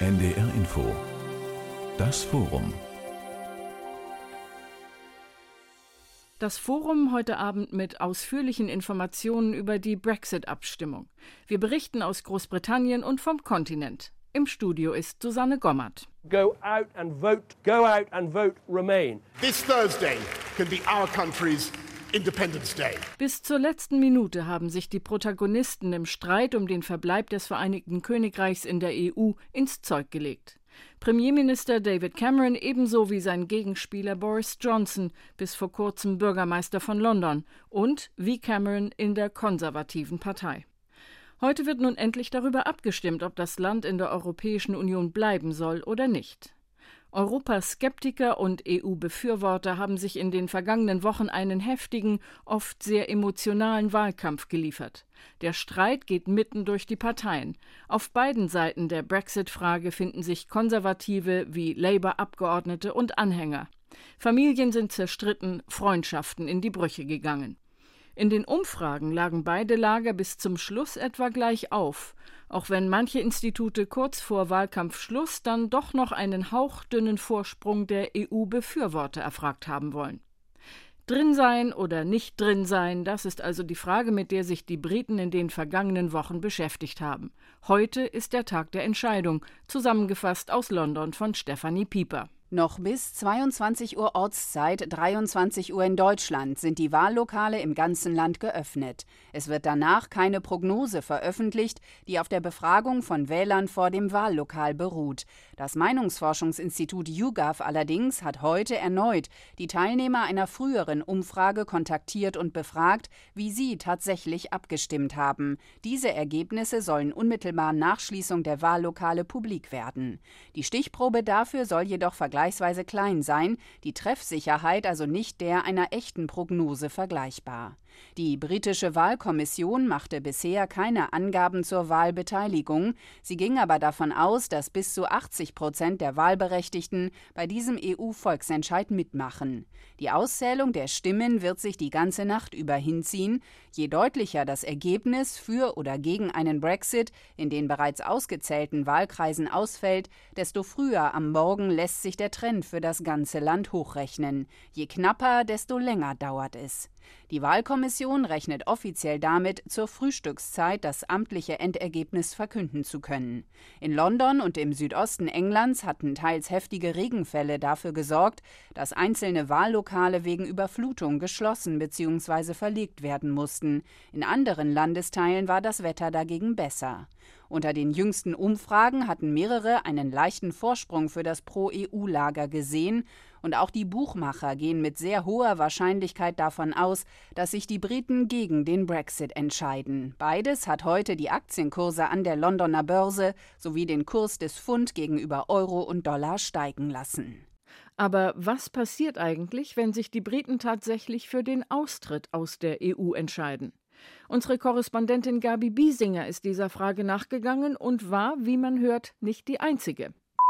NDR Info. Das Forum. Das Forum heute Abend mit ausführlichen Informationen über die Brexit-Abstimmung. Wir berichten aus Großbritannien und vom Kontinent. Im Studio ist Susanne Gommert. Go out and vote Remain. This Thursday can be our country's Independence Day. Bis zur letzten Minute haben sich die Protagonisten im Streit um den Verbleib des Vereinigten Königreichs in der EU ins Zeug gelegt. Premierminister David Cameron ebenso wie sein Gegenspieler Boris Johnson, bis vor kurzem Bürgermeister von London, und wie Cameron in der konservativen Partei. Heute wird nun endlich darüber abgestimmt, ob das Land in der Europäischen Union bleiben soll oder nicht. Europaskeptiker und EU-Befürworter haben sich in den vergangenen Wochen einen heftigen, oft sehr emotionalen Wahlkampf geliefert. Der Streit geht mitten durch die Parteien. Auf beiden Seiten der Brexit-Frage finden sich Konservative wie Labour-Abgeordnete und Anhänger. Familien sind zerstritten, Freundschaften in die Brüche gegangen. In den Umfragen lagen beide Lager bis zum Schluss etwa gleich auf, auch wenn manche Institute kurz vor Wahlkampfschluss dann doch noch einen hauchdünnen Vorsprung der EU-Befürworter erfragt haben wollen. Drin sein oder nicht drin sein, das ist also die Frage, mit der sich die Briten in den vergangenen Wochen beschäftigt haben. Heute ist der Tag der Entscheidung, zusammengefasst aus London von Stefanie Pieper. Noch bis 22 Uhr Ortszeit, 23 Uhr in Deutschland, sind die Wahllokale im ganzen Land geöffnet. Es wird danach keine Prognose veröffentlicht, die auf der Befragung von Wählern vor dem Wahllokal beruht. Das Meinungsforschungsinstitut YouGov allerdings hat heute erneut die Teilnehmer einer früheren Umfrage kontaktiert und befragt, wie sie tatsächlich abgestimmt haben. Diese Ergebnisse sollen unmittelbar nach Schließung der Wahllokale publik werden. Die Stichprobe dafür soll jedoch vergleichsweise klein sein, die Treffsicherheit also nicht der einer echten Prognose vergleichbar. Die britische Wahlkommission machte bisher keine Angaben zur Wahlbeteiligung. Sie ging aber davon aus, dass bis zu 80% der Wahlberechtigten bei diesem EU-Volksentscheid mitmachen. Die Auszählung der Stimmen wird sich die ganze Nacht über hinziehen. Je deutlicher das Ergebnis für oder gegen einen Brexit in den bereits ausgezählten Wahlkreisen ausfällt, desto früher am Morgen lässt sich der Trend für das ganze Land hochrechnen. Je knapper, desto länger dauert es. Die Wahlkommission rechnet offiziell damit, zur Frühstückszeit das amtliche Endergebnis verkünden zu können. In London und im Südosten Englands hatten teils heftige Regenfälle dafür gesorgt, dass einzelne Wahllokale wegen Überflutung geschlossen bzw. verlegt werden mussten. In anderen Landesteilen war das Wetter dagegen besser. Unter den jüngsten Umfragen hatten mehrere einen leichten Vorsprung für das Pro-EU-Lager gesehen. Und auch die Buchmacher gehen mit sehr hoher Wahrscheinlichkeit davon aus, dass sich die Briten gegen den Brexit entscheiden. Beides hat heute die Aktienkurse an der Londoner Börse sowie den Kurs des Pfund gegenüber Euro und Dollar steigen lassen. Aber was passiert eigentlich, wenn sich die Briten tatsächlich für den Austritt aus der EU entscheiden? Unsere Korrespondentin Gabi Biesinger ist dieser Frage nachgegangen und war, wie man hört, nicht die einzige.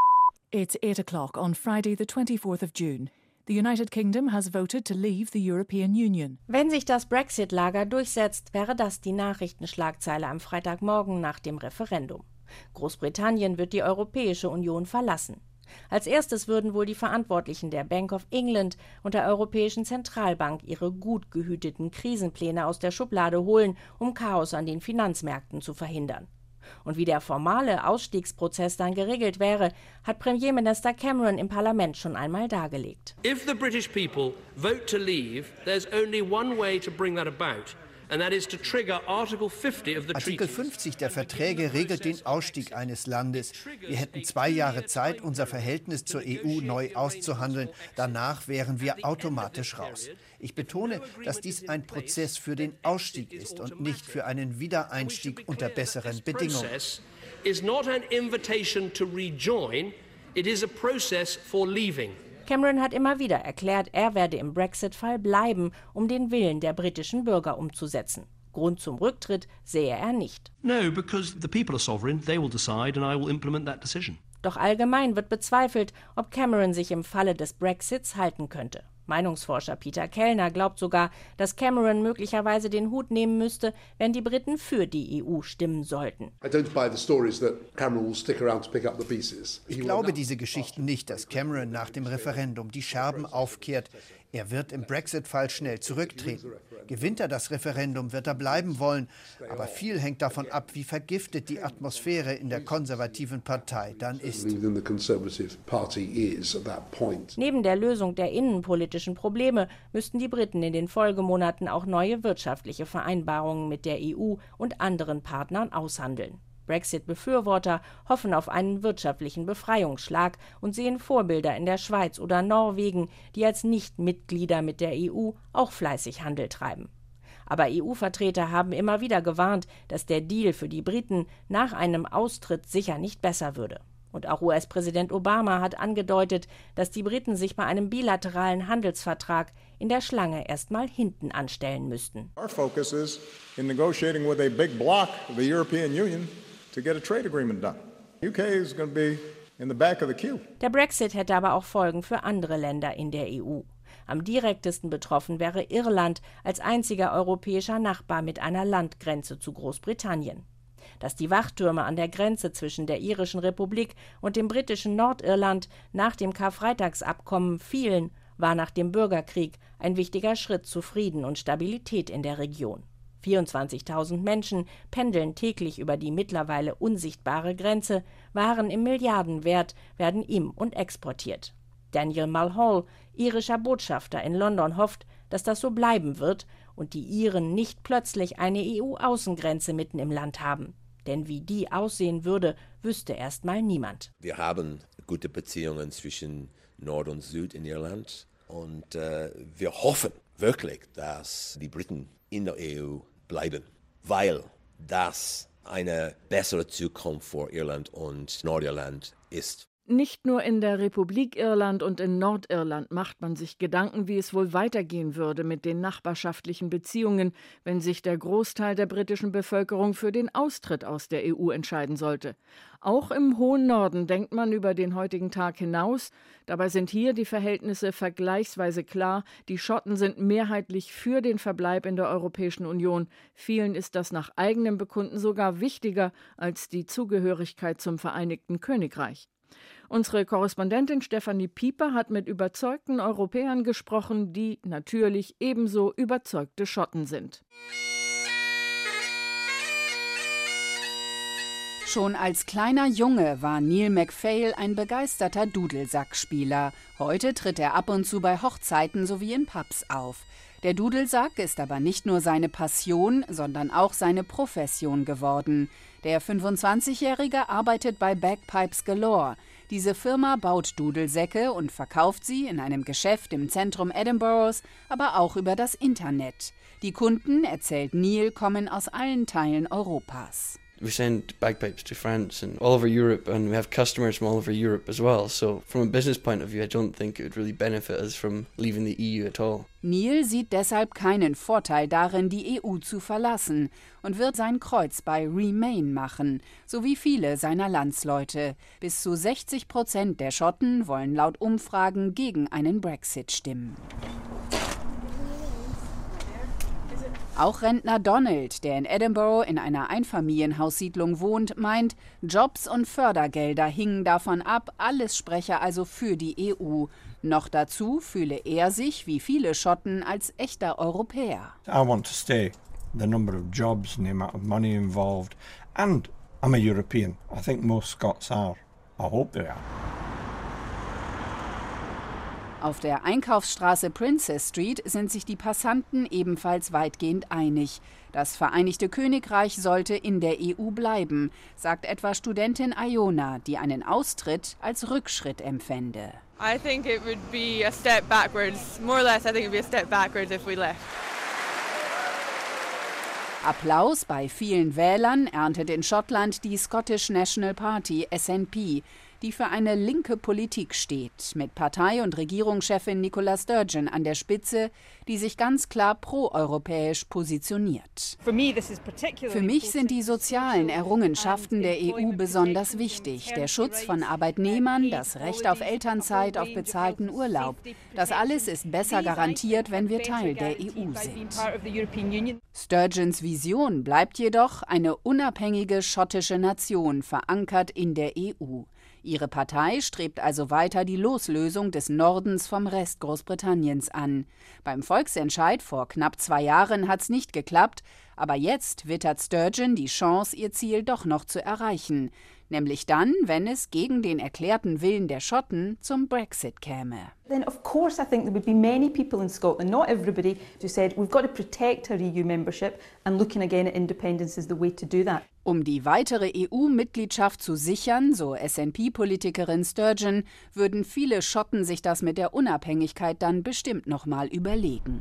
It's 8 o'clock on Friday, the 24th of June. The United Kingdom has voted to leave the European Union. Wenn sich das Brexit-Lager durchsetzt, wäre das die Nachrichtenschlagzeile am Freitagmorgen nach dem Referendum. Großbritannien wird die Europäische Union verlassen. Als erstes würden wohl die Verantwortlichen der Bank of England und der Europäischen Zentralbank ihre gut gehüteten Krisenpläne aus der Schublade holen, um Chaos an den Finanzmärkten zu verhindern. Und wie der formale Ausstiegsprozess dann geregelt wäre, hat Premierminister Cameron im Parlament schon einmal dargelegt. If the British people vote to leave, there's only one way to bring that about. And that is to trigger Article 50 of the Artikel 50 der Verträge regelt den Ausstieg eines Landes. Wir hätten 2 Jahre Zeit, unser Verhältnis zur EU neu auszuhandeln. Danach wären wir automatisch raus. Ich betone, dass dies ein Prozess für den Ausstieg ist und nicht für einen Wiedereinstieg unter besseren Bedingungen. Is not an invitation to rejoin, it is a process for leaving. Cameron hat immer wieder erklärt, er werde im Brexit-Fall bleiben, um den Willen der britischen Bürger umzusetzen. Grund zum Rücktritt sehe er nicht. No, because the people are sovereign, they will decide and I will implement that decision. Doch allgemein wird bezweifelt, ob Cameron sich im Falle des Brexits halten könnte. Meinungsforscher Peter Kellner glaubt sogar, dass Cameron möglicherweise den Hut nehmen müsste, wenn die Briten für die EU stimmen sollten. Ich glaube diese Geschichten nicht, dass Cameron nach dem Referendum die Scherben aufkehrt. Er wird im Brexit-Fall schnell zurücktreten. Gewinnt er das Referendum, wird er bleiben wollen. Aber viel hängt davon ab, wie vergiftet die Atmosphäre in der konservativen Partei dann ist. Neben der Lösung der innenpolitischen Probleme müssten die Briten in den Folgemonaten auch neue wirtschaftliche Vereinbarungen mit der EU und anderen Partnern aushandeln. Brexit-Befürworter hoffen auf einen wirtschaftlichen Befreiungsschlag und sehen Vorbilder in der Schweiz oder Norwegen, die als Nichtmitglieder mit der EU auch fleißig Handel treiben. Aber EU-Vertreter haben immer wieder gewarnt, dass der Deal für die Briten nach einem Austritt sicher nicht besser würde. Und auch US-Präsident Obama hat angedeutet, dass die Briten sich bei einem bilateralen Handelsvertrag in der Schlange erstmal hinten anstellen müssten. Our focus is in negotiating with a big bloc of the European Union to get a trade agreement done. UK is going to be in the back of the queue. Der Brexit hätte aber auch Folgen für andere Länder in der EU. Am direktesten betroffen wäre Irland als einziger europäischer Nachbar mit einer Landgrenze zu Großbritannien. Dass die Wachtürme an der Grenze zwischen der irischen Republik und dem britischen Nordirland nach dem Karfreitagsabkommen fielen, war nach dem Bürgerkrieg ein wichtiger Schritt zu Frieden und Stabilität in der Region. 24.000 Menschen pendeln täglich über die mittlerweile unsichtbare Grenze, Waren im Milliardenwert werden im- und exportiert. Daniel Mulhall, irischer Botschafter in London, hofft, dass das so bleiben wird und die Iren nicht plötzlich eine EU-Außengrenze mitten im Land haben. Denn wie die aussehen würde, wüsste erst mal niemand. Wir haben gute Beziehungen zwischen Nord und Süd in Irland und wir hoffen wirklich, dass die Briten in der EU bleiben, weil das eine bessere Zukunft für Irland und Nordirland ist. Nicht nur in der Republik Irland und in Nordirland macht man sich Gedanken, wie es wohl weitergehen würde mit den nachbarschaftlichen Beziehungen, wenn sich der Großteil der britischen Bevölkerung für den Austritt aus der EU entscheiden sollte. Auch im hohen Norden denkt man über den heutigen Tag hinaus. Dabei sind hier die Verhältnisse vergleichsweise klar. Die Schotten sind mehrheitlich für den Verbleib in der Europäischen Union. Vielen ist das nach eigenem Bekunden sogar wichtiger als die Zugehörigkeit zum Vereinigten Königreich. Unsere Korrespondentin Stefanie Pieper hat mit überzeugten Europäern gesprochen, die natürlich ebenso überzeugte Schotten sind. Schon als kleiner Junge war Neil MacPhail ein begeisterter Dudelsackspieler. Heute tritt er ab und zu bei Hochzeiten sowie in Pubs auf. Der Dudelsack ist aber nicht nur seine Passion, sondern auch seine Profession geworden. Der 25-Jährige arbeitet bei Bagpipes Galore. Diese Firma baut Dudelsäcke und verkauft sie in einem Geschäft im Zentrum Edinburghs, aber auch über das Internet. Die Kunden, erzählt Neil, kommen aus allen Teilen Europas. We send bagpipes to France and all over Europe, and we have customers from all over Europe as well. So from a business point of view, I don't think it would really benefit us from leaving the EU at all. Neil sieht deshalb keinen Vorteil darin, die EU zu verlassen und wird sein Kreuz bei Remain machen, so wie viele seiner Landsleute. Bis zu 60% der Schotten wollen laut Umfragen gegen einen Brexit stimmen. Auch Rentner Donald, der in Edinburgh in einer Einfamilienhaussiedlung wohnt, meint, Jobs und Fördergelder hingen davon ab, alles spreche also für die EU. Noch dazu fühle er sich, wie viele Schotten, als echter Europäer. I want to stay. The number of jobs and the amount of money involved. And I'm a European. I think most Scots are. I hope they are. Auf der Einkaufsstraße Princess Street sind sich die Passanten ebenfalls weitgehend einig. Das Vereinigte Königreich sollte in der EU bleiben, sagt etwa Studentin Iona, die einen Austritt als Rückschritt empfände. I think it would be a step backwards. More or less, I think it would be a step backwards if we left. Applaus bei vielen Wählern erntet in Schottland die Scottish National Party, SNP. die für eine linke Politik steht, mit Partei- und Regierungschefin Nicola Sturgeon an der Spitze, die sich ganz klar proeuropäisch positioniert. Für mich sind die sozialen Errungenschaften der EU besonders wichtig. Der Schutz von Arbeitnehmern, das Recht auf Elternzeit, auf bezahlten Urlaub. Das alles ist besser garantiert, wenn wir Teil der EU sind. Sturgeons Vision bleibt jedoch eine unabhängige schottische Nation, verankert in der EU. Ihre Partei strebt also weiter die Loslösung des Nordens vom Rest Großbritanniens an. Beim Volksentscheid vor knapp 2 Jahren hat's nicht geklappt, aber jetzt wittert Sturgeon die Chance, ihr Ziel doch noch zu erreichen. Nämlich dann, wenn es gegen den erklärten Willen der Schotten zum Brexit käme. Then of course I think there would be many people in Scotland, not everybody, who said we've got to protect our EU membership and looking again at independence is the way to do that. Um die weitere EU-Mitgliedschaft zu sichern, so SNP-Politikerin Sturgeon, würden viele Schotten sich das mit der Unabhängigkeit dann bestimmt noch mal überlegen.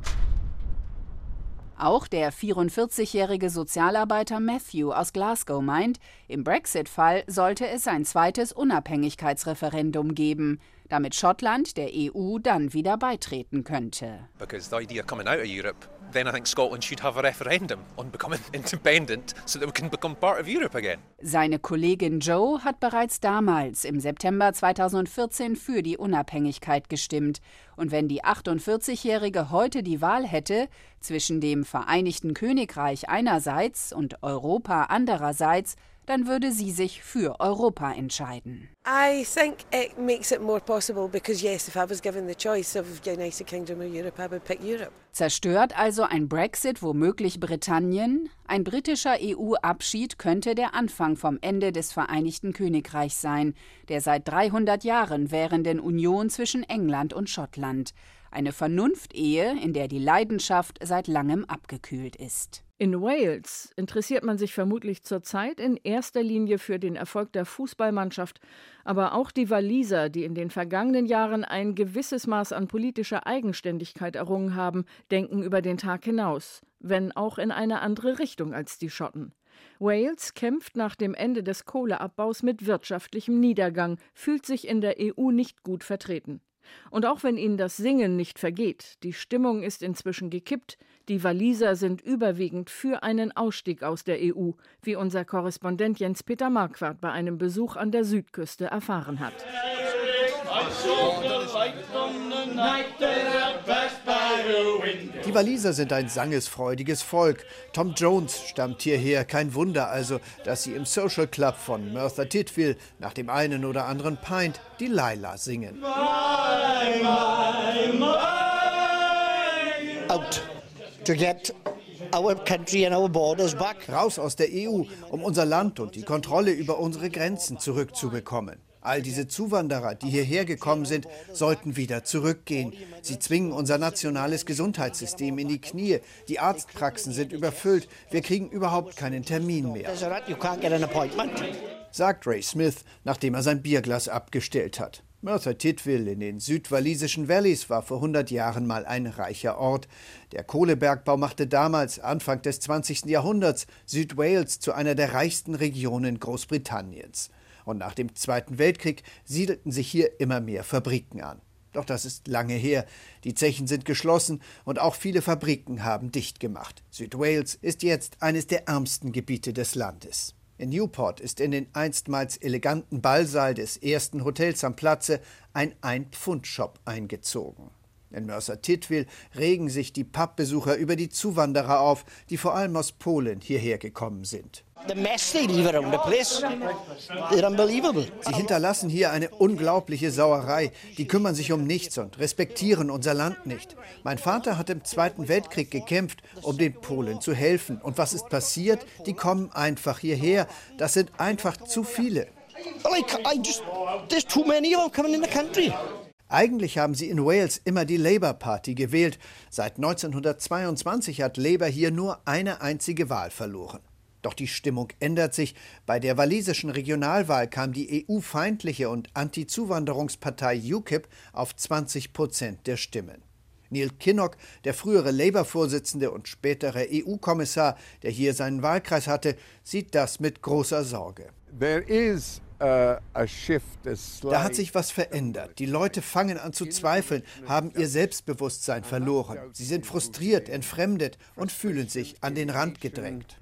Auch der 44-jährige Sozialarbeiter Matthew aus Glasgow meint, im Brexit-Fall sollte es ein zweites Unabhängigkeitsreferendum geben, damit Schottland der EU dann wieder beitreten könnte. Because the idea coming out of Europe, then I think Scotland should have a referendum on becoming independent so that we can become part of Europe again. Seine Kollegin Jo hat bereits damals im September 2014 für die Unabhängigkeit gestimmt. Und wenn die 48-Jährige heute die Wahl hätte, zwischen dem Vereinigten Königreich einerseits und Europa andererseits, dann würde sie sich für Europa entscheiden. I think it makes it more possible because yes, if I was given the choice of United Kingdom or Europe, I would pick Europe. Zerstört also ein Brexit womöglich Britannien? Ein britischer EU-Abschied könnte der Anfang vom Ende des Vereinigten Königreichs sein, der seit 300 Jahren währenden Union zwischen England und Schottland. Eine Vernunftehe, in der die Leidenschaft seit langem abgekühlt ist. In Wales interessiert man sich vermutlich zurzeit in erster Linie für den Erfolg der Fußballmannschaft, aber auch die Waliser, die in den vergangenen Jahren ein gewisses Maß an politischer Eigenständigkeit errungen haben, denken über den Tag hinaus, wenn auch in eine andere Richtung als die Schotten. Wales kämpft nach dem Ende des Kohleabbaus mit wirtschaftlichem Niedergang, fühlt sich in der EU nicht gut vertreten. Und auch wenn ihnen das Singen nicht vergeht, die Stimmung ist inzwischen gekippt, die Waliser sind überwiegend für einen Ausstieg aus der EU, wie unser Korrespondent Jens-Peter Marquardt bei einem Besuch an der Südküste erfahren hat. Die Waliser sind ein sangesfreudiges Volk. Tom Jones stammt hierher. Kein Wunder also, dass sie im Social Club von Merthyr Tydfil nach dem einen oder anderen Pint die Laila singen. Out to get our country and our borders back. Raus aus der EU, um unser Land und die Kontrolle über unsere Grenzen zurückzubekommen. All diese Zuwanderer, die hierher gekommen sind, sollten wieder zurückgehen. Sie zwingen unser nationales Gesundheitssystem in die Knie. Die Arztpraxen sind überfüllt. Wir kriegen überhaupt keinen Termin mehr, sagt Ray Smith, nachdem er sein Bierglas abgestellt hat. Merthyr Tydfil in den südwalisischen Valleys war vor 100 Jahren mal ein reicher Ort. Der Kohlebergbau machte damals, Anfang des 20. Jahrhunderts, Südwales zu einer der reichsten Regionen Großbritanniens. Und nach dem Zweiten Weltkrieg siedelten sich hier immer mehr Fabriken an. Doch das ist lange her. Die Zechen sind geschlossen und auch viele Fabriken haben dicht gemacht. Südwales ist jetzt eines der ärmsten Gebiete des Landes. In Newport ist in den einstmals eleganten Ballsaal des ersten Hotels am Platze ein Ein-Pfund-Shop eingezogen. In Merthyr Tydfil regen sich die Pubbesucher über die Zuwanderer auf, die vor allem aus Polen hierher gekommen sind. Sie hinterlassen hier eine unglaubliche Sauerei. Die kümmern sich um nichts und respektieren unser Land nicht. Mein Vater hat im Zweiten Weltkrieg gekämpft, um den Polen zu helfen. Und was ist passiert? Die kommen einfach hierher. Das sind einfach zu viele. There's too many of them coming in the country. Eigentlich haben sie in Wales immer die Labour Party gewählt. Seit 1922 hat Labour hier nur eine einzige Wahl verloren. Doch die Stimmung ändert sich. Bei der walisischen Regionalwahl kam die EU-feindliche und Anti-Zuwanderungspartei UKIP auf 20% der Stimmen. Neil Kinnock, der frühere Labour-Vorsitzende und spätere EU-Kommissar, der hier seinen Wahlkreis hatte, sieht das mit großer Sorge. There is Da hat sich was verändert. Die Leute fangen an zu zweifeln, haben ihr Selbstbewusstsein verloren. Sie sind frustriert, entfremdet und fühlen sich an den Rand gedrängt.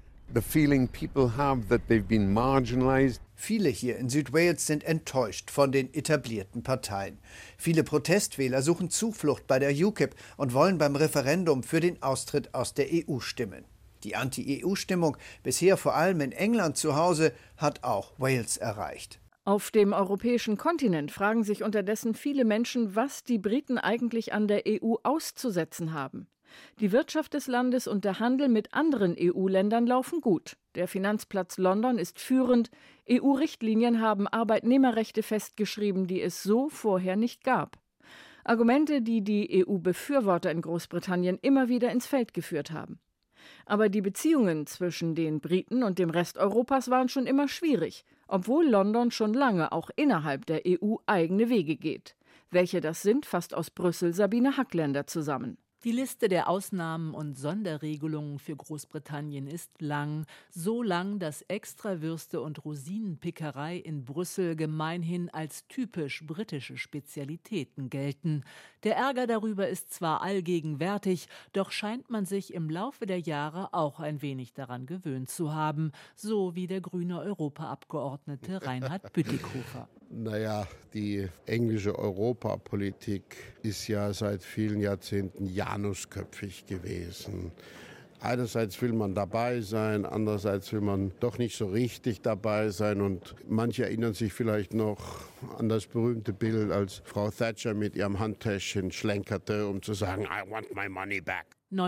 Viele hier in Südwales sind enttäuscht von den etablierten Parteien. Viele Protestwähler suchen Zuflucht bei der UKIP und wollen beim Referendum für den Austritt aus der EU stimmen. Die Anti-EU-Stimmung, bisher vor allem in England zu Hause, hat auch Wales erreicht. Auf dem europäischen Kontinent fragen sich unterdessen viele Menschen, was die Briten eigentlich an der EU auszusetzen haben. Die Wirtschaft des Landes und der Handel mit anderen EU-Ländern laufen gut. Der Finanzplatz London ist führend. EU-Richtlinien haben Arbeitnehmerrechte festgeschrieben, die es so vorher nicht gab. Argumente, die die EU-Befürworter in Großbritannien immer wieder ins Feld geführt haben. Aber die Beziehungen zwischen den Briten und dem Rest Europas waren schon immer schwierig, obwohl London schon lange auch innerhalb der EU eigene Wege geht. Welche das sind, fasst aus Brüssel Sabine Hackländer zusammen. Die Liste der Ausnahmen und Sonderregelungen für Großbritannien ist lang. So lang, dass Extrawürste und Rosinenpickerei in Brüssel gemeinhin als typisch britische Spezialitäten gelten. Der Ärger darüber ist zwar allgegenwärtig, doch scheint man sich im Laufe der Jahre auch ein wenig daran gewöhnt zu haben, so wie der grüne Europaabgeordnete Reinhard Bütikofer. Naja, die englische Europapolitik ist ja seit vielen Jahrzehnten janusköpfig gewesen. Einerseits will man dabei sein, andererseits will man doch nicht so richtig dabei sein. Und manche erinnern sich vielleicht noch an das berühmte Bild, als Frau Thatcher mit ihrem Handtäschchen schlenkerte, um zu sagen, I want my money back.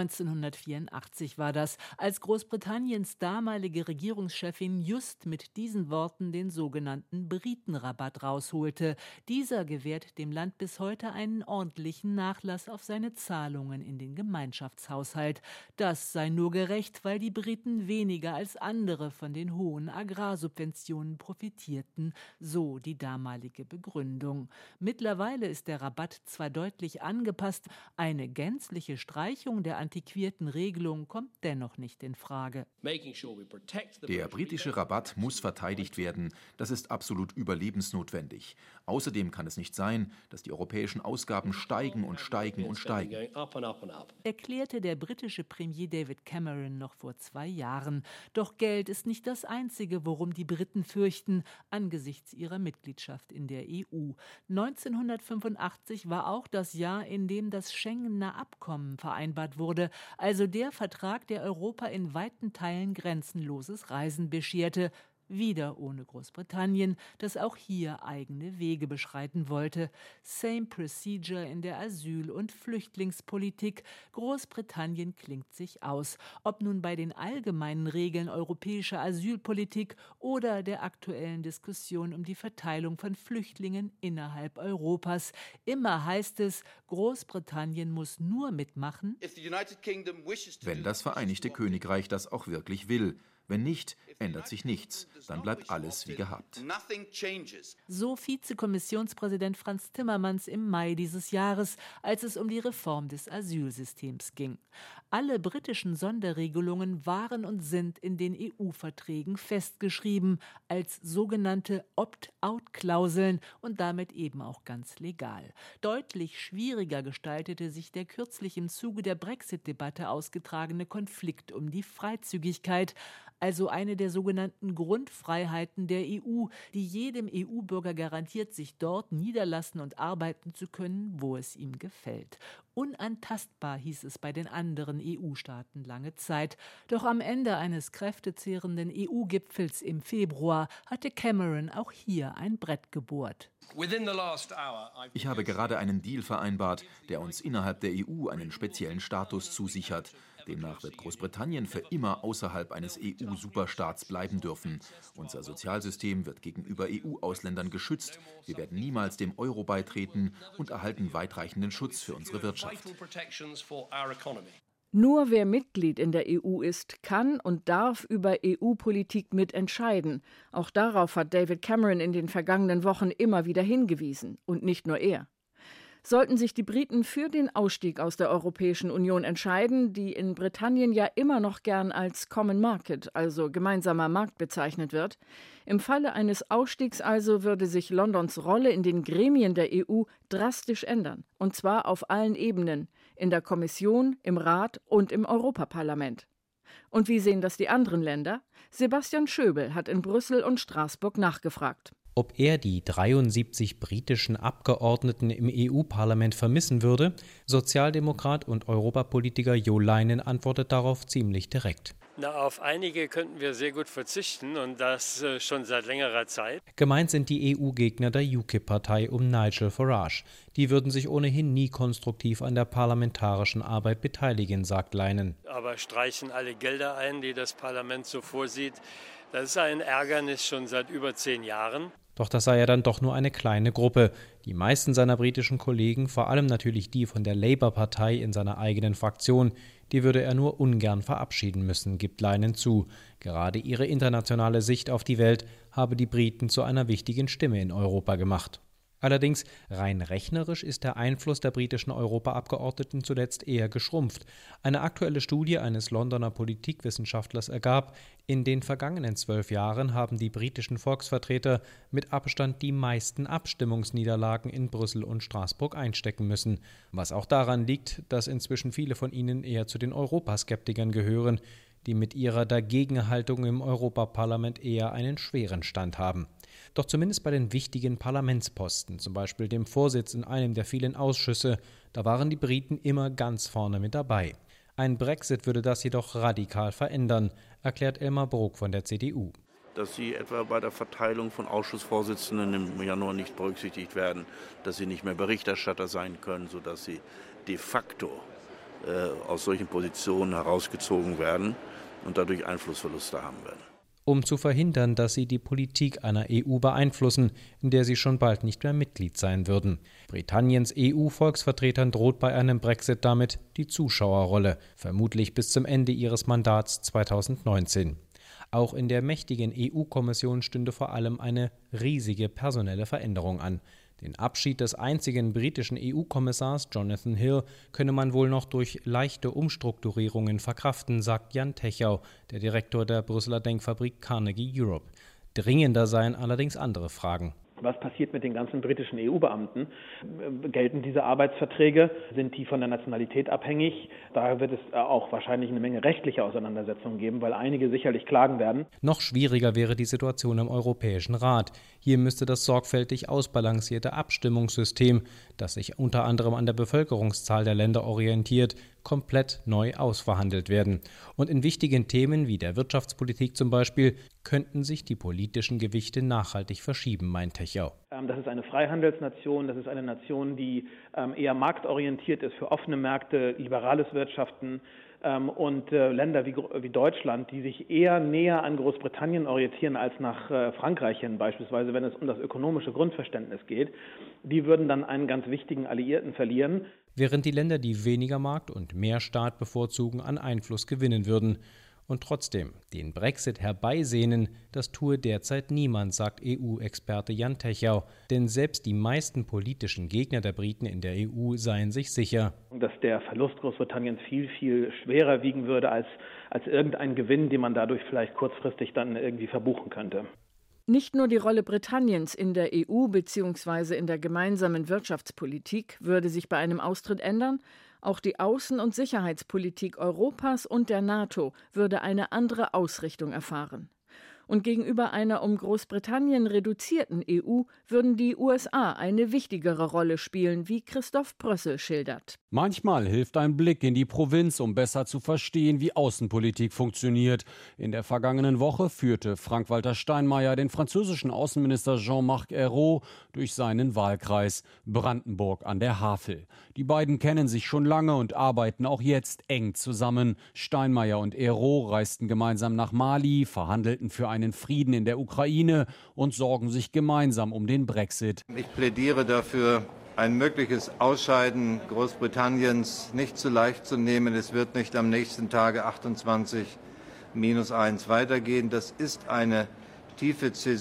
1984 war das, als Großbritanniens damalige Regierungschefin just mit diesen Worten den sogenannten Britenrabatt rausholte. Dieser gewährt dem Land bis heute einen ordentlichen Nachlass auf seine Zahlungen in den Gemeinschaftshaushalt. Das sei nur gerecht, weil die Briten weniger als andere von den hohen Agrarsubventionen profitierten, so die damalige Begründung. Mittlerweile ist der Rabatt zwar deutlich angepasst, eine gänzliche Streichung der antiquierten Regelung kommt dennoch nicht in Frage. Der britische Rabatt muss verteidigt werden. Das ist absolut überlebensnotwendig. Außerdem kann es nicht sein, dass die europäischen Ausgaben steigen und steigen und steigen. Erklärte der britische Premier David Cameron noch vor 2 Jahren. Doch Geld ist nicht das Einzige, worum die Briten fürchten, angesichts ihrer Mitgliedschaft in der EU. 1985 war auch das Jahr, in dem das Schengener Abkommen vereinbart wurde, also der Vertrag, der Europa in weiten Teilen grenzenloses Reisen bescherte, wieder ohne Großbritannien, das auch hier eigene Wege beschreiten wollte. Same procedure in der Asyl- und Flüchtlingspolitik. Großbritannien klingt sich aus. Ob nun bei den allgemeinen Regeln europäischer Asylpolitik oder der aktuellen Diskussion um die Verteilung von Flüchtlingen innerhalb Europas. Immer heißt es, Großbritannien muss nur mitmachen, wenn das Vereinigte Königreich das auch wirklich will. Wenn nicht, ändert sich nichts. Dann bleibt alles wie gehabt. So Vizekommissionspräsident Frans Timmermans im Mai dieses Jahres, als es um die Reform des Asylsystems ging. Alle britischen Sonderregelungen waren und sind in den EU-Verträgen festgeschrieben als sogenannte Opt-out-Klauseln und damit eben auch ganz legal. Deutlich schwieriger gestaltete sich der kürzlich im Zuge der Brexit-Debatte ausgetragene Konflikt um die Freizügigkeit, also eine der sogenannten Grundfreiheiten der EU, die jedem EU-Bürger garantiert, sich dort niederlassen und arbeiten zu können, wo es ihm gefällt. Unantastbar hieß es bei den anderen EU-Staaten lange Zeit. Doch am Ende eines kräftezehrenden EU-Gipfels im Februar hatte Cameron auch hier ein Brett gebohrt. Ich habe gerade einen Deal vereinbart, der uns innerhalb der EU einen speziellen Status zusichert. Demnach wird Großbritannien für immer außerhalb eines EU-Superstaats bleiben dürfen. Unser Sozialsystem wird gegenüber EU-Ausländern geschützt. Wir werden niemals dem Euro beitreten und erhalten weitreichenden Schutz für unsere Wirtschaft. Nur wer Mitglied in der EU ist, kann und darf über EU-Politik mitentscheiden. Auch darauf hat David Cameron in den vergangenen Wochen immer wieder hingewiesen. Und nicht nur er. Sollten sich die Briten für den Ausstieg aus der Europäischen Union entscheiden, die in Britannien ja immer noch gern als Common Market, also gemeinsamer Markt bezeichnet wird, im Falle eines Ausstiegs also würde sich Londons Rolle in den Gremien der EU drastisch ändern, und zwar auf allen Ebenen, in der Kommission, im Rat und im Europaparlament. Und wie sehen das die anderen Länder? Sebastian Schöbel hat in Brüssel und Straßburg nachgefragt. Ob er die 73 britischen Abgeordneten im EU-Parlament vermissen würde? Sozialdemokrat und Europapolitiker Jo Leinen antwortet darauf ziemlich direkt. Auf einige könnten wir sehr gut verzichten, und das schon seit längerer Zeit. Gemeint sind die EU-Gegner der UKIP-Partei um Nigel Farage. Die würden sich ohnehin nie konstruktiv an der parlamentarischen Arbeit beteiligen, sagt Leinen. Aber streichen alle Gelder ein, die das Parlament so vorsieht. Das ist ein Ärgernis schon seit über 10 Jahren. Doch das sei ja dann doch nur eine kleine Gruppe. Die meisten seiner britischen Kollegen, vor allem natürlich die von der Labour-Partei in seiner eigenen Fraktion, die würde er nur ungern verabschieden müssen, gibt Leinen zu. Gerade ihre internationale Sicht auf die Welt habe die Briten zu einer wichtigen Stimme in Europa gemacht. Allerdings rein rechnerisch ist der Einfluss der britischen Europaabgeordneten zuletzt eher geschrumpft. Eine aktuelle Studie eines Londoner Politikwissenschaftlers ergab, in den vergangenen 12 Jahren haben die britischen Volksvertreter mit Abstand die meisten Abstimmungsniederlagen in Brüssel und Straßburg einstecken müssen. Was auch daran liegt, dass inzwischen viele von ihnen eher zu den Europaskeptikern gehören, die mit ihrer Dagegenhaltung im Europaparlament eher einen schweren Stand haben. Doch zumindest bei den wichtigen Parlamentsposten, zum Beispiel dem Vorsitz in einem der vielen Ausschüsse, da waren die Briten immer ganz vorne mit dabei. Ein Brexit würde das jedoch radikal verändern, erklärt Elmar Brok von der CDU. Dass sie etwa bei der Verteilung von Ausschussvorsitzenden im Januar nicht berücksichtigt werden, dass sie nicht mehr Berichterstatter sein können, sodass sie de facto aus solchen Positionen herausgezogen werden und dadurch Einflussverluste haben werden. Um zu verhindern, dass sie die Politik einer EU beeinflussen, in der sie schon bald nicht mehr Mitglied sein würden. Britanniens EU-Volksvertretern droht bei einem Brexit damit die Zuschauerrolle, vermutlich bis zum Ende ihres Mandats 2019. Auch in der mächtigen EU-Kommission stünde vor allem eine riesige personelle Veränderung an. Den Abschied des einzigen britischen EU-Kommissars Jonathan Hill könne man wohl noch durch leichte Umstrukturierungen verkraften, sagt Jan Techau, der Direktor der Brüsseler Denkfabrik Carnegie Europe. Dringender seien allerdings andere Fragen. Was passiert mit den ganzen britischen EU-Beamten? Gelten diese Arbeitsverträge? Sind die von der Nationalität abhängig? Da wird es auch wahrscheinlich eine Menge rechtliche Auseinandersetzungen geben, weil einige sicherlich klagen werden. Noch schwieriger wäre die Situation im Europäischen Rat. Hier müsste das sorgfältig ausbalancierte Abstimmungssystem, das sich unter anderem an der Bevölkerungszahl der Länder orientiert, komplett neu ausverhandelt werden. Und in wichtigen Themen wie der Wirtschaftspolitik zum Beispiel könnten sich die politischen Gewichte nachhaltig verschieben, meint Techau. Das ist eine Freihandelsnation, das ist eine Nation, die eher marktorientiert ist, für offene Märkte, liberales Wirtschaften und Länder wie Deutschland, die sich eher näher an Großbritannien orientieren als nach Frankreich hin, beispielsweise wenn es um das ökonomische Grundverständnis geht, die würden dann einen ganz wichtigen Alliierten verlieren. Während die Länder, die weniger Markt und mehr Staat bevorzugen, an Einfluss gewinnen würden. Und trotzdem, den Brexit herbeisehnen, das tue derzeit niemand, sagt EU-Experte Jan Techau. Denn selbst die meisten politischen Gegner der Briten in der EU seien sich sicher, dass der Verlust Großbritanniens viel, viel schwerer wiegen würde als irgendein Gewinn, den man dadurch vielleicht kurzfristig dann irgendwie verbuchen könnte. Nicht nur die Rolle Britanniens in der EU bzw. in der gemeinsamen Wirtschaftspolitik würde sich bei einem Austritt ändern, auch die Außen- und Sicherheitspolitik Europas und der NATO würde eine andere Ausrichtung erfahren. Und gegenüber einer um Großbritannien reduzierten EU würden die USA eine wichtigere Rolle spielen, wie Christoph Brössel schildert. Manchmal hilft ein Blick in die Provinz, um besser zu verstehen, wie Außenpolitik funktioniert. In der vergangenen Woche führte Frank-Walter Steinmeier den französischen Außenminister Jean-Marc Ayrault durch seinen Wahlkreis Brandenburg an der Havel. Die beiden kennen sich schon lange und arbeiten auch jetzt eng zusammen. Steinmeier und Ayrault reisten gemeinsam nach Mali, verhandelten für einen Frieden in der Ukraine und sorgen sich gemeinsam um den Brexit. Ich plädiere dafür, ein mögliches Ausscheiden Großbritanniens nicht zu leicht zu nehmen. Es wird nicht am nächsten Tage 28-1 weitergehen. Das ist eine tiefe Zäsur.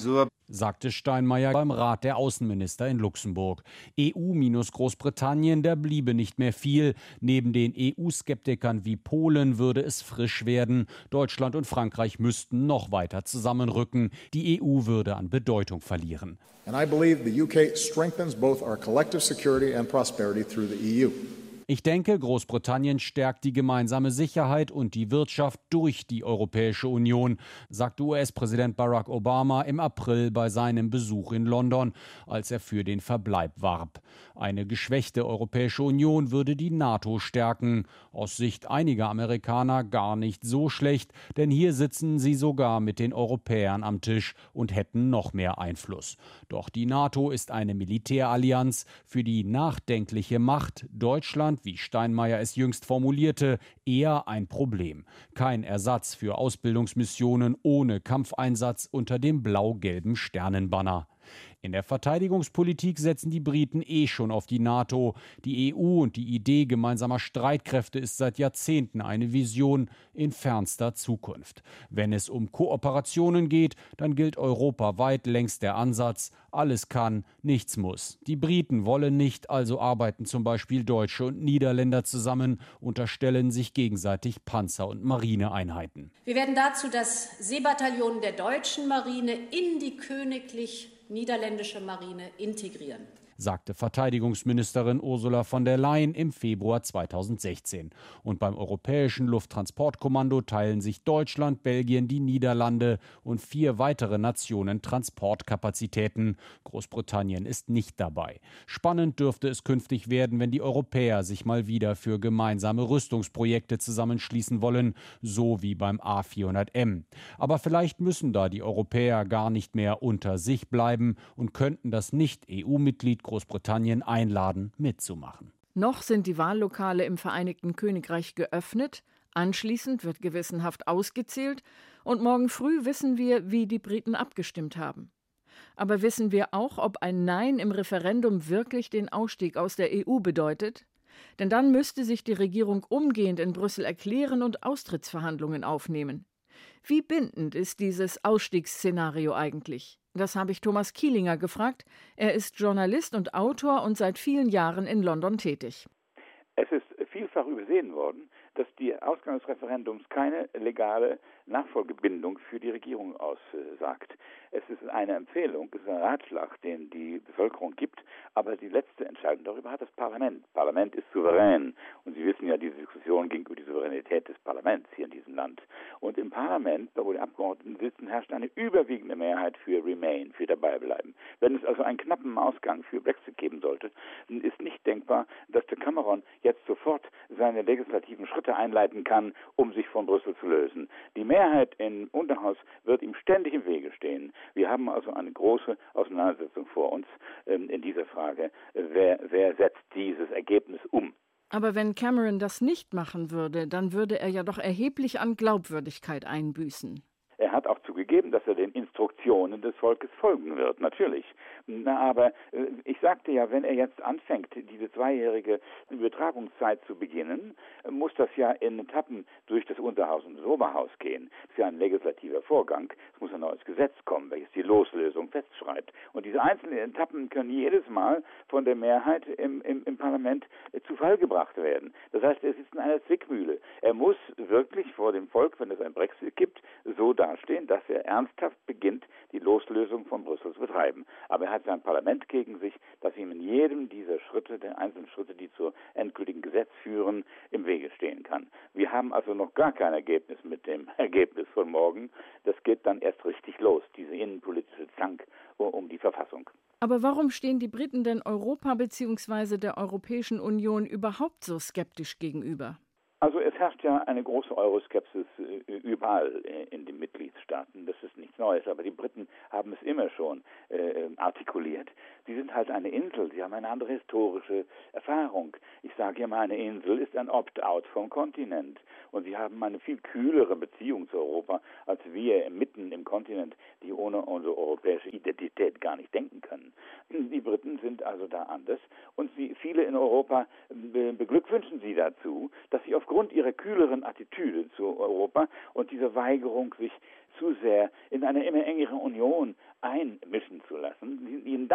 sagte Steinmeier beim Rat der Außenminister in Luxemburg. EU minus Großbritannien, da bliebe nicht mehr viel. Neben den EU-Skeptikern wie Polen würde es frisch werden. Deutschland und Frankreich müssten noch weiter zusammenrücken. Die EU würde an Bedeutung verlieren. And I believe the UK strengthens both our collective security and prosperity through the EU. Ich denke, Großbritannien stärkt die gemeinsame Sicherheit und die Wirtschaft durch die Europäische Union, sagte US-Präsident Barack Obama im April bei seinem Besuch in London, als er für den Verbleib warb. Eine geschwächte Europäische Union würde die NATO stärken. Aus Sicht einiger Amerikaner gar nicht so schlecht, denn hier sitzen sie sogar mit den Europäern am Tisch und hätten noch mehr Einfluss. Doch die NATO ist eine Militärallianz. Für die nachdenkliche Macht Deutschland, wie Steinmeier es jüngst formulierte, eher ein Problem. Kein Ersatz für Ausbildungsmissionen ohne Kampfeinsatz unter dem blau-gelben Sternenbanner. In der Verteidigungspolitik setzen die Briten schon auf die NATO. Die EU und die Idee gemeinsamer Streitkräfte ist seit Jahrzehnten eine Vision in fernster Zukunft. Wenn es um Kooperationen geht, dann gilt europaweit längst der Ansatz: alles kann, nichts muss. Die Briten wollen nicht, also arbeiten zum Beispiel Deutsche und Niederländer zusammen, unterstellen sich gegenseitig Panzer- und Marineeinheiten. Wir werden dazu das Seebataillon der deutschen Marine in die königlich-niederländische Marine integrieren, sagte Verteidigungsministerin Ursula von der Leyen im Februar 2016. Und beim Europäischen Lufttransportkommando teilen sich Deutschland, Belgien, die Niederlande und 4 weitere Nationen Transportkapazitäten. Großbritannien ist nicht dabei. Spannend dürfte es künftig werden, wenn die Europäer sich mal wieder für gemeinsame Rüstungsprojekte zusammenschließen wollen, so wie beim A400M. Aber vielleicht müssen da die Europäer gar nicht mehr unter sich bleiben und könnten das Nicht-EU-Mitglied Großbritannien einladen, mitzumachen. Noch sind die Wahllokale im Vereinigten Königreich geöffnet, anschließend wird gewissenhaft ausgezählt und morgen früh wissen wir, wie die Briten abgestimmt haben. Aber wissen wir auch, ob ein Nein im Referendum wirklich den Ausstieg aus der EU bedeutet? Denn dann müsste sich die Regierung umgehend in Brüssel erklären und Austrittsverhandlungen aufnehmen. Wie bindend ist dieses Ausstiegsszenario eigentlich? Das habe ich Thomas Kielinger gefragt. Er ist Journalist und Autor und seit vielen Jahren in London tätig. Es ist vielfach übersehen worden, dass die Ausgang des Referendums keine legale Nachfolgebindung für die Regierung aussagt. Es ist eine Empfehlung, es ist ein Ratschlag, den die Bevölkerung gibt, aber die letzte Entscheidung darüber hat das Parlament. Das Parlament ist souverän und Sie wissen ja, diese Diskussion ging über die Souveränität des Parlaments hier in diesem Land. Und im Parlament, wo die Abgeordneten sitzen, herrscht eine überwiegende Mehrheit für Remain, für Dabeibleiben. Wenn es also einen knappen Ausgang für Brexit geben sollte, ist nicht denkbar, dass der Cameron jetzt sofort seine legislativen Schritte einleiten kann, um sich von Brüssel zu lösen. Die Mehrheit im Unterhaus wird ihm ständig im Wege stehen. Wir haben also eine große Auseinandersetzung vor uns in dieser Frage. Wer setzt dieses Ergebnis um? Aber wenn Cameron das nicht machen würde, dann würde er ja doch erheblich an Glaubwürdigkeit einbüßen. Er hat auch zugegeben, dass er den Instruktionen des Volkes folgen wird, natürlich. Aber ich sagte ja, wenn er jetzt anfängt, diese 2-jährige Übertragungszeit zu beginnen, muss das ja in Etappen durch das Unterhaus und das Oberhaus gehen. Das ist ja ein legislativer Vorgang. Es muss ein neues Gesetz kommen, welches die Loslösung festschreibt. Und diese einzelnen Etappen können jedes Mal von der Mehrheit im Parlament zu Fall gebracht werden. Das heißt, er sitzt in einer Zwickmühle. Er muss wirklich vor dem Volk, wenn es ein Brexit gibt, so dastehen, dass er ernsthaft beginnt, die Loslösung von Brüssel zu betreiben. Aber er hat sein Parlament gegen sich, das ihm in jedem dieser Schritte, der einzelnen Schritte, die zur endgültigen Gesetz führen, im Wege stehen kann. Wir haben also noch gar kein Ergebnis mit dem Ergebnis von morgen. Das geht dann erst richtig los, diese innenpolitische Zank um die Verfassung. Aber warum stehen die Briten denn Europa bzw. der Europäischen Union überhaupt so skeptisch gegenüber? Also es herrscht ja eine große Euroskepsis überall in den Mitgliedstaaten. Das ist nichts Neues, aber die Briten haben es immer schon artikuliert. Sie sind halt eine Insel, sie haben eine andere historische Erfahrung. Ich sage immer, eine Insel ist ein Opt-out vom Kontinent. Und sie haben eine viel kühlere Beziehung zu Europa, als wir mitten im Kontinent, die ohne unsere europäische Identität gar nicht denken können. Die Briten sind also da anders. Und viele in Europa beglückwünschen sie dazu, dass sie aufgrund ihrer kühleren Attitüde zu Europa und dieser Weigerung, sich zu sehr in eine immer engere Union einmischen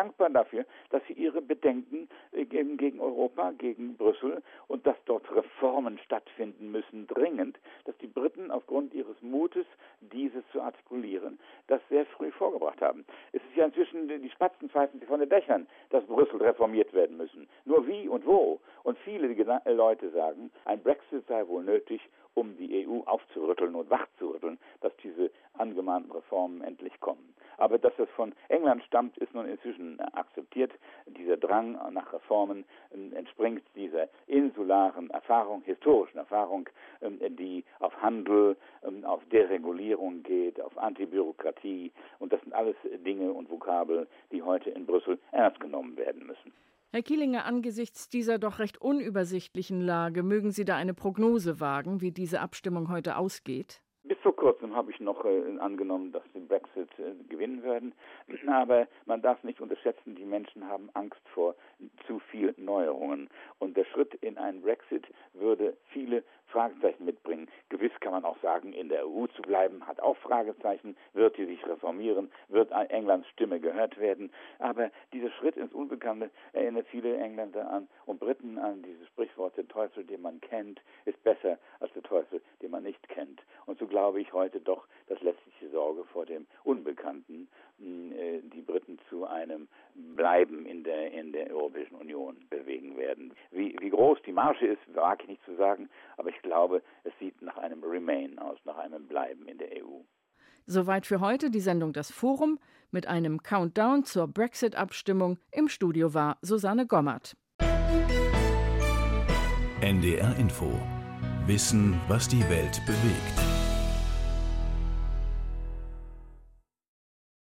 dankbar dafür, dass sie ihre Bedenken gegen Europa, gegen Brüssel und dass dort Reformen stattfinden müssen, dringend, dass die Briten aufgrund ihres Mutes, dieses zu artikulieren, das sehr früh vorgebracht haben. Es ist ja inzwischen, die Spatzen pfeifen von den Dächern, dass Brüssel reformiert werden müssen. Nur wie und wo? Und viele Leute sagen, ein Brexit sei wohl nötig, um die EU aufzurütteln und wachzurütteln, dass diese angemahnten Reformen endlich kommen. Aber dass das von England stammt, ist nun inzwischen akzeptiert. Dieser Drang nach Reformen entspringt dieser insularen Erfahrung, historischen Erfahrung, die auf Handel, auf Deregulierung geht, auf Antibürokratie. Und das sind alles Dinge und Vokabeln, die heute in Brüssel ernst genommen werden müssen. Herr Kielinger, angesichts dieser doch recht unübersichtlichen Lage, mögen Sie da eine Prognose wagen, wie diese Abstimmung heute ausgeht? Bis vor kurzem habe ich noch angenommen, dass sie Brexit gewinnen werden. Aber man darf nicht unterschätzen, die Menschen haben Angst vor zu viel Neuerungen. Und der Schritt in einen Brexit würde viele Fragezeichen mitbringen. Gewiss kann man auch sagen, in der EU zu bleiben, hat auch Fragezeichen. Wird die sich reformieren? Wird Englands Stimme gehört werden? Aber dieser Schritt ins Unbekannte erinnert viele Engländer an und Briten an dieses Sprichwort, der Teufel, den man kennt, ist besser als der Teufel, den man nicht kennt. Und so glaube ich heute doch, dass letztliche Sorge vor dem Unbekannten die Briten zu einem Bleiben in der Europäischen Union bewegen werden. Wie groß die Marge ist, wage ich nicht zu sagen, aber ich glaube, es sieht nach einem Remain aus, nach einem Bleiben in der EU. Soweit für heute die Sendung Das Forum. Mit einem Countdown zur Brexit-Abstimmung im Studio war Susanne Gommert. NDR Info. Wissen, was die Welt bewegt.